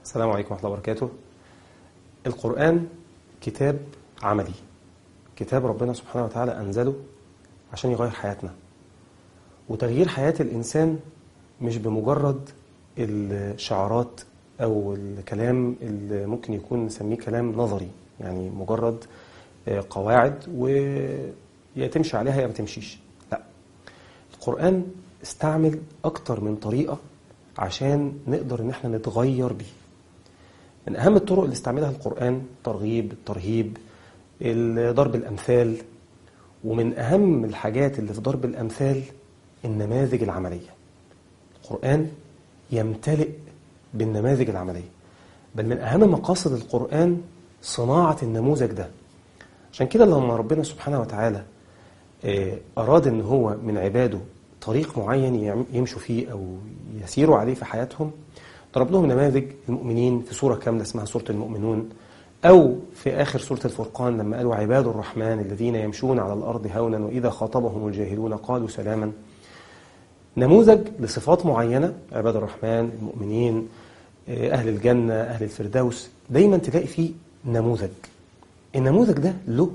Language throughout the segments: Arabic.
السلام عليكم ورحمة الله وبركاته. القرآن كتاب عملي، كتاب ربنا سبحانه وتعالى أنزله عشان يغير حياتنا. وتغيير حياة الإنسان مش بمجرد الشعارات أو الكلام اللي ممكن يكون نسميه كلام نظري، يعني مجرد قواعد ويا تمشي عليها يا ما تمشيش. لا، القرآن استعمل أكتر من طريقة عشان نقدر إن احنا نتغير بيه. من أهم الطرق اللي استعملها القرآن ترغيب، الترهيب، ضرب الأمثال، ومن أهم الحاجات اللي في ضرب الأمثال النماذج العملية. القرآن يمتلئ بالنماذج العملية، بل من أهم مقاصد القرآن صناعة النموذج ده. عشان كده لما ربنا سبحانه وتعالى أراد أن هو من عباده طريق معين يمشوا فيه أو يسيروا عليه في حياتهم، ضرب لهم نماذج المؤمنين في سورة كاملة اسمها سورة المؤمنون، أو في آخر سورة الفرقان لما قالوا عباد الرحمن الذين يمشون على الأرض هونا وإذا خاطبهم الجاهلون قالوا سلاما. نموذج لصفات معينة، عباد الرحمن، المؤمنين، أهل الجنة، أهل الفردوس، دايما تلاقي فيه نموذج. النموذج ده له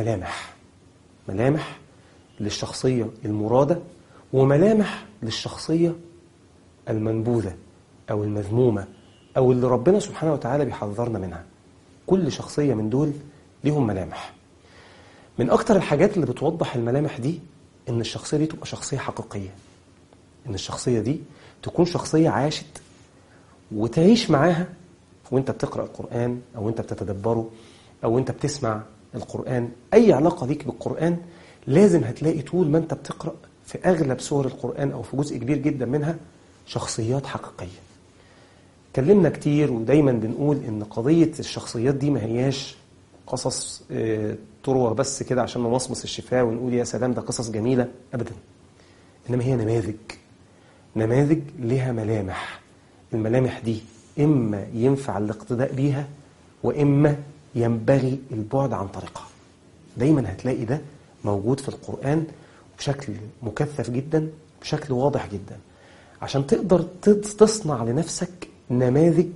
ملامح للشخصية المرادة، وملامح للشخصية المنبوذة أو المذمومة أو اللي ربنا سبحانه وتعالى بيحذرنا منها. كل شخصية من دول ليهم ملامح. من أكتر الحاجات اللي بتوضح الملامح دي إن الشخصية دي تبقى شخصية حقيقية، إن الشخصية دي تكون شخصية عاشت وتعيش معاها وإنت بتقرأ القرآن أو إنت بتتدبره أو إنت بتسمع القرآن. أي علاقة ليك بالقرآن لازم هتلاقي طول ما إنت بتقرأ في أغلب سور القرآن أو في جزء كبير جدا منها شخصيات حقيقية. اتكلمنا كتير ودايما بنقول إن قضية الشخصيات دي ما هياش قصص تروى بس كده عشان نمصمص الشفاه ونقول يا سلام ده قصص جميلة، أبدا. إنما هي نماذج لها ملامح. الملامح دي إما ينفع الاقتداء بيها وإما ينبغي البعد عن طريقها. دايما هتلاقي ده موجود في القرآن بشكل مكثف جدا، بشكل واضح جدا، عشان تقدر تصنع لنفسك نماذج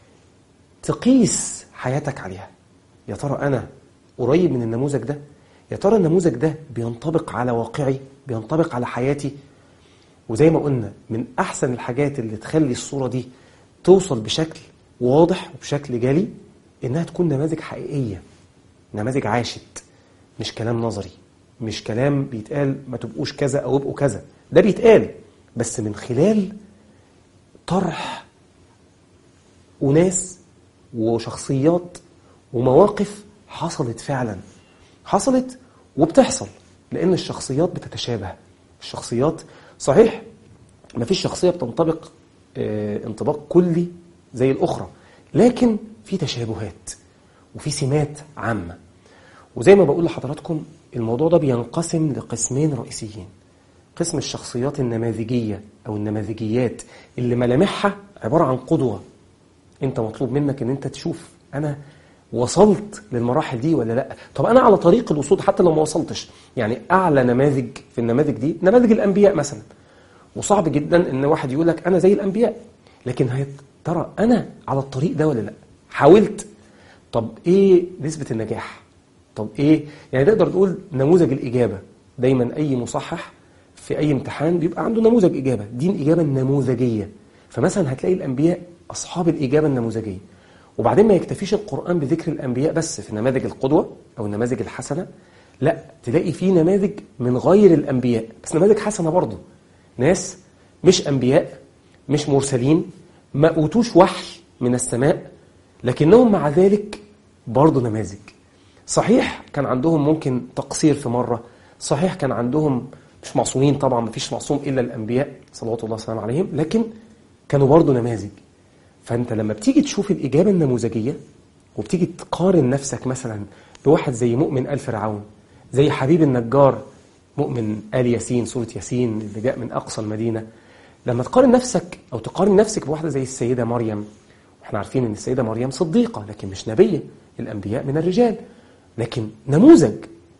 تقيس حياتك عليها. يا ترى أنا قريب من النموذج ده؟ يا ترى النموذج ده بينطبق على واقعي، بينطبق على حياتي؟ وزي ما قلنا من أحسن الحاجات اللي تخلي الصورة دي توصل بشكل واضح وبشكل جالي إنها تكون نماذج حقيقية، نماذج عاشت، مش كلام نظري، مش كلام بيتقال ما تبقوش كذا أو ابقوا كذا. ده بيتقال بس من خلال طرح وناس وشخصيات ومواقف حصلت فعلا، حصلت وبتحصل، لأن الشخصيات بتتشابه. الشخصيات صحيح ما فيش شخصية بتنطبق انطباق كلي زي الأخرى، لكن في تشابهات وفي سمات عامة. وزي ما بقول لحضراتكم الموضوع ده بينقسم لقسمين رئيسيين. قسم الشخصيات النماذجية أو النماذجيات اللي ملامحها عبارة عن قدوة. انت مطلوب منك ان انت تشوف انا وصلت للمراحل دي ولا لا. طب انا على طريق الوصول حتى لو ما وصلتش، يعني اعلى نماذج في النماذج دي نماذج الانبياء مثلا. وصعب جدا ان واحد يقول لك انا زي الانبياء، لكن ترى انا على الطريق ده ولا لا؟ حاولت؟ طب ايه نسبة النجاح؟ طب ايه يعني نقدر نقول نموذج الاجابة. دايما اي مصحح في اي امتحان بيبقى عنده نموذج اجابة، دي الاجابة النموذجية. فمثلا هتلاقي الانبياء أصحاب الإجابة النموذجية. وبعدين ما يكتفيش القرآن بذكر الأنبياء بس في نماذج القدوة أو النماذج الحسنة، لا، تلاقي فيه نماذج من غير الأنبياء بس نماذج حسنة برضو. ناس مش أنبياء، مش مرسلين، ما أوتوش وحي من السماء، لكنهم مع ذلك برضو نماذج. صحيح كان عندهم ممكن تقصير في مرة، صحيح كان عندهم مش معصومين، طبعا ما فيش معصوم إلا الأنبياء صلوات الله وسلامه عليهم، لكن كانوا برضو نماذج. فأنت لما بتيجي تشوف الإجابة النموذجية وبتيجي تقارن نفسك مثلا بواحد زي مؤمن آل فرعون، زي حبيب النجار مؤمن آل ياسين، سورة ياسين اللي جاء من أقصى المدينة، لما تقارن نفسك أو تقارن نفسك بواحدة زي السيدة مريم، واحنا عارفين أن السيدة مريم صديقة لكن مش نبية، الأنبياء من الرجال، لكن نموذج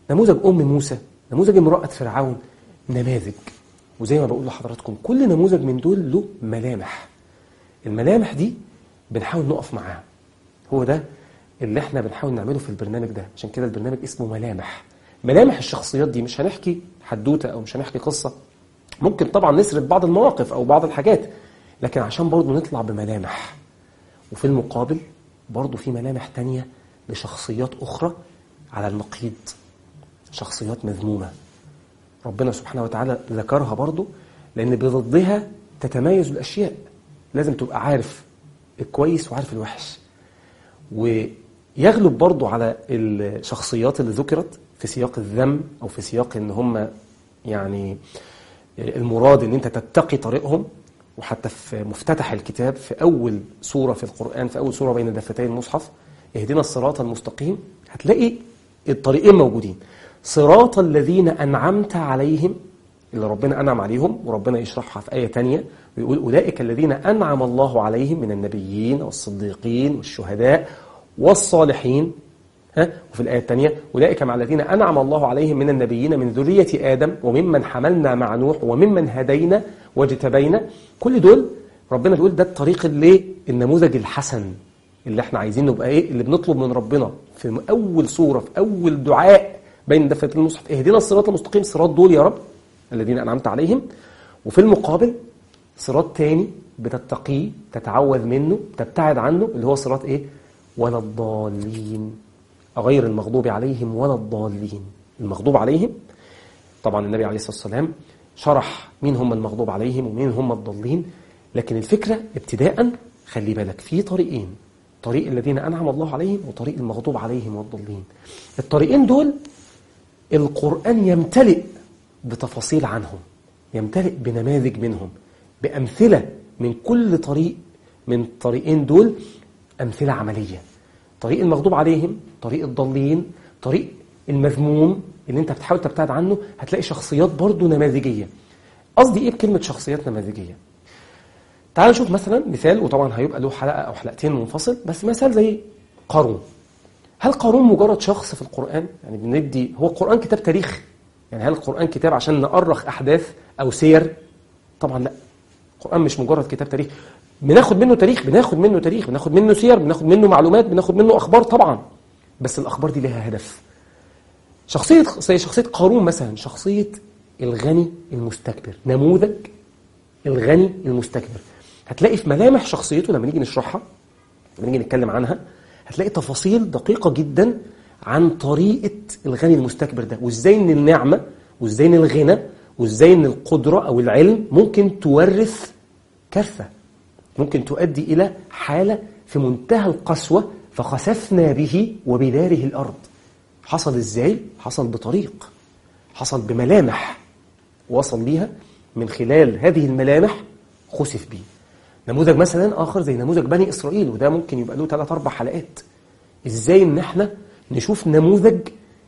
أم موسى، نموذج امرأة فرعون، نماذج. وزي ما بقول لحضراتكم كل نموذج من دول له ملامح. الملامح دي بنحاول نقف معاها. هو ده اللي احنا بنحاول نعمله في البرنامج ده. عشان كده البرنامج اسمه ملامح الشخصيات دي. مش هنحكي حدوتة أو مش هنحكي قصة، ممكن طبعا نسرد بعض المواقف أو بعض الحاجات، لكن عشان برضو نطلع بملامح. وفي المقابل برضو في ملامح تانية لشخصيات أخرى على النقيض، شخصيات مذمومة ربنا سبحانه وتعالى ذكرها برضو، لأن بضدها تتميز الأشياء. لازم تبقى عارف الكويس وعارف الوحش. ويغلب برضو على الشخصيات اللي ذكرت في سياق الذم أو في سياق إن هم يعني المراد إن أنت تتقي طريقهم. وحتى في مفتتح الكتاب في أول سورة في القرآن، في أول سورة بين دفتي المصحف، اهدنا الصراط المستقيم، هتلاقي الطريقين موجودين. صراط الذين أنعمت عليهم، اللي ربنا أنعم عليهم، وربنا يشرحها في آية تانية ويقول أولئك الذين أنعم الله عليهم من النبيين والصديقين والشهداء والصالحين. وفي الآية الثانية أولئك مع الذين أنعم الله عليهم من النبيين من ذرية آدم وممن حملنا مع نوح وممن هدينا واجتبينا. كل دول ربنا بيقول ده الطريق اللي النموذج الحسن اللي احنا عايزين نبقى ايه، اللي بنطلب من ربنا في أول سورة في أول دعاء بين دفتي المصحف، اهدنا الصراط المستقيم. صراط دول يا رب الذين أنعمت عليهم. وفي المقابل صراط تاني بتتقيه، تتعوذ منه، تبتعد عنه، اللي هو صراط ايه؟ ولا الضالين، غير المغضوب عليهم ولا الضالين. المغضوب عليهم طبعا النبي عليه الصلاة والسلام شرح مين هم المغضوب عليهم ومين هم الضالين، لكن الفكرة ابتداء خلي بالك في طريقين، طريق الذين أنعم الله عليهم وطريق المغضوب عليهم والضالين. الطريقين دول القرآن يمتلئ بتفاصيل عنهم، يمتلئ بنماذج منهم، بأمثلة من كل طريق من الطريقين دول، أمثلة عملية. طريق المغضوب عليهم، طريق الضالين، طريق المذموم اللي انت بتحاول تبتعد عنه، هتلاقي شخصيات برضو نماذجية. قصدي ايه بكلمة شخصيات نماذجية؟ تعال نشوف مثلا مثال، وطبعا هيبقى له حلقة او حلقتين منفصل، بس مثال زي قارون. هل قارون مجرد شخص في القرآن؟ يعني بندي هو القرآن كتاب تاريخ؟ يعني هل القرآن كتاب عشان نأرخ أحداث أو سير؟ طبعا لا، القرآن مش مجرد كتاب تاريخ. بناخد منه تاريخ، بناخد منه سير، بناخد منه معلومات، بناخد منه أخبار طبعا، بس الأخبار دي لها هدف. زي شخصية قارون مثلا، شخصية الغني المستكبر، نموذج الغني المستكبر. هتلاقي في ملامح شخصيته لما نيجي نشرحها، لما نيجي نتكلم عنها، هتلاقي تفاصيل دقيقة جدا عن طريقة الغني المستكبر ده، وازاي ان النعمة وازاي ان الغنى وازاي ان القدرة او العلم ممكن تورث كارثة، ممكن تؤدي إلى حالة في منتهى القسوة، فخسفنا به وبداره الأرض. حصل إزاي؟ حصل بطريق، حصل بملامح وصل ليها، من خلال هذه الملامح خسف به. نموذج مثلا آخر زي نموذج بني إسرائيل، وده ممكن يبقى له 3-4 حلقات. إزاي إن احنا نشوف نموذج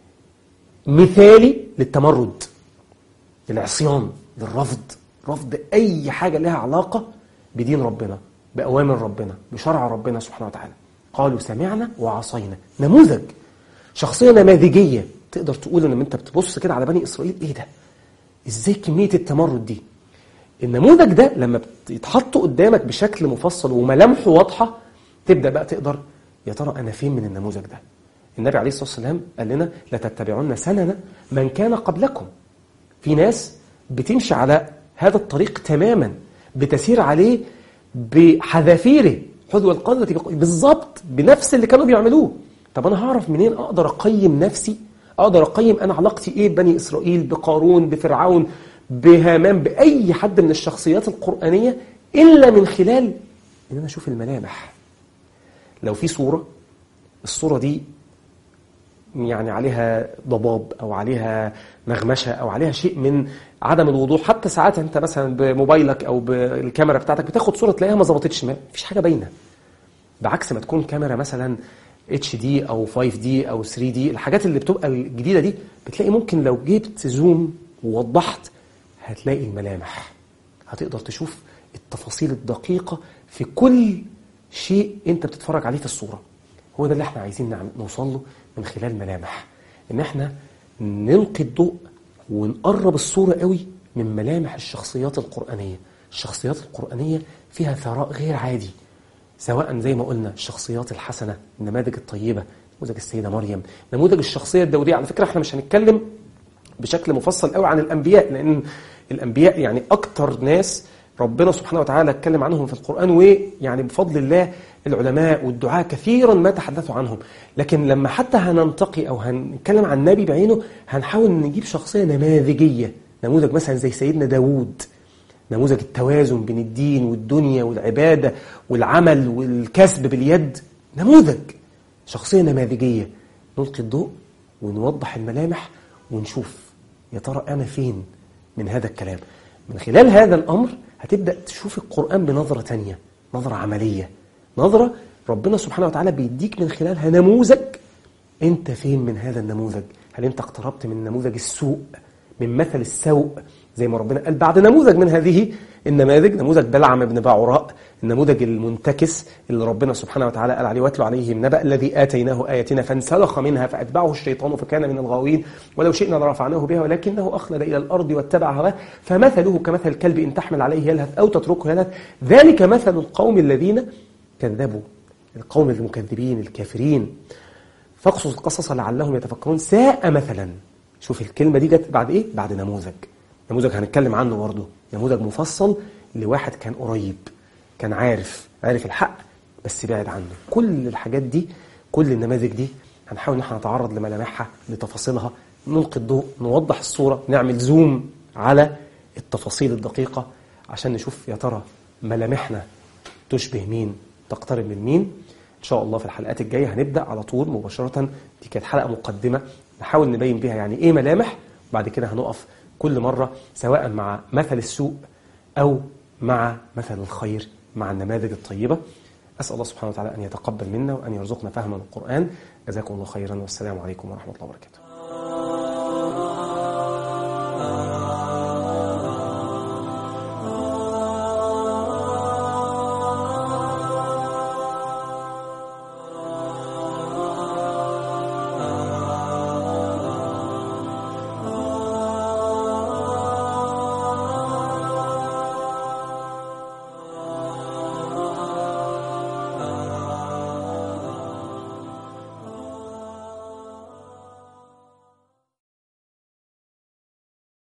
مثالي للتمرد، للعصيان، للرفض، رفض أي حاجة لها علاقة بدين ربنا، بأوامر ربنا، بشرع ربنا سبحانه وتعالى. قالوا سمعنا وعصينا. نموذج، شخصية نماذجية، تقدر تقول ان انت بتبص كده على بني إسرائيل، ايه ده؟ ازاي كمية التمرد دي؟ النموذج ده لما يتحط قدامك بشكل مفصل وملامحه واضحة، تبدأ بقى تقدر يا ترى أنا فين من النموذج ده؟ النبي عليه الصلاة والسلام قال لنا لتتبعون سنن من كان قبلكم. في ناس بتمشي على هذا الطريق تماما، بتسير عليه بحذافيره، حذو القذة بالظبط بنفس اللي كانوا بيعملوه. طب أنا هعرف منين أقدر أقيم نفسي؟ أقدر أقيم أنا علاقتي إيه ببني إسرائيل، بقارون، بفرعون، بهامان، بأي حد من الشخصيات القرآنية، إلا من خلال إن أنا أشوف الملامح. لو في صورة، الصورة دي يعني عليها ضباب أو عليها نغمشة أو عليها شيء من عدم الوضوح، حتى ساعات أنت مثلا بموبايلك أو بالكاميرا بتاعتك بتاخد صورة تلاقيها ما ظبطتش، ما فيش حاجة باينة، بعكس ما تكون كاميرا مثلا HD أو 5D أو 3D. الحاجات اللي بتبقى الجديدة دي بتلاقي ممكن لو جبت زوم ووضحت هتلاقي الملامح، هتقدر تشوف التفاصيل الدقيقة في كل شيء أنت بتتفرج عليه في الصورة. هو ده اللي احنا عايزين نوصل له من خلال ملامح، ان احنا نلقي الضوء ونقرب الصورة قوي من ملامح الشخصيات القرآنية. الشخصيات القرآنية فيها ثراء غير عادي، سواء زي ما قلنا الشخصيات الحسنة، النماذج الطيبة، نموذج السيدة مريم، نموذج الشخصية الداودية. على فكرة احنا مش هنتكلم بشكل مفصل قوي عن الأنبياء، لأن الأنبياء يعني أكتر ناس ربنا سبحانه وتعالى اتكلم عنهم في القرآن، ويعني بفضل الله العلماء والدعاة كثيرا ما تحدثوا عنهم. لكن لما حتى هننتقي أو هنتكلم عن نبي بعينه هنحاول نجيب شخصية نماذجية، نموذج مثلا زي سيدنا داود، نموذج التوازن بين الدين والدنيا والعبادة والعمل والكسب باليد، نموذج شخصية نماذجية نلقي الضوء ونوضح الملامح ونشوف يا ترى أنا فين من هذا الكلام. من خلال هذا الأمر هتبدأ تشوف القرآن بنظرة تانية، نظرة عملية، نظرة ربنا سبحانه وتعالى بيديك من خلالها نموذج أنت فين من هذا النموذج. هل أنت اقتربت من نموذج السوء، من مثل السوء زي ما ربنا قال بعد نموذج من هذه النماذج، نموذج بلعم بن باعوراء، النموذج المنتكس اللي ربنا سبحانه وتعالى قال عليه واتلو عليهم نبأ الذي آتيناه آياتنا فانسلخ منها فأتبعه الشيطان فكان من الغاوين ولو شئنا لرفعناه بها ولكنه أخلد إلى الأرض واتبع هواه فمثله كمثل الكلب إن تحمل عليه يلهث أو تتركه يلهث ذلك مثل القوم الذين كذبوا، القوم المكذبين الكافرين، فاقصص القصص لعلهم يتفكرون ساء مثلا. شوف الكلمة دي جت بعد إيه؟ بعد نموذج هنتكلم عنه برضه، نموذج مفصل لواحد كان قريب، كان عارف الحق بس بعد عنه. كل الحاجات دي، كل النماذج دي هنحاول نحن نتعرض لملامحها، لتفاصيلها، نلقي الضوء، نوضح الصورة، نعمل زوم على التفاصيل الدقيقة عشان نشوف يا ترى ملامحنا تشبه مين، تقترب من مين. إن شاء الله في الحلقات الجاية هنبدأ على طول مباشرة. دي كانت حلقة مقدمة نحاول نبين بها يعني إيه ملامح، بعد كده هنقف كل مرة سواء مع مثل السوء أو مع مثل الخير، مع النماذج الطيبة. أسأل الله سبحانه وتعالى أن يتقبل منا وأن يرزقنا فهم القرآن. جزاكم الله خيرا والسلام عليكم ورحمة الله وبركاته.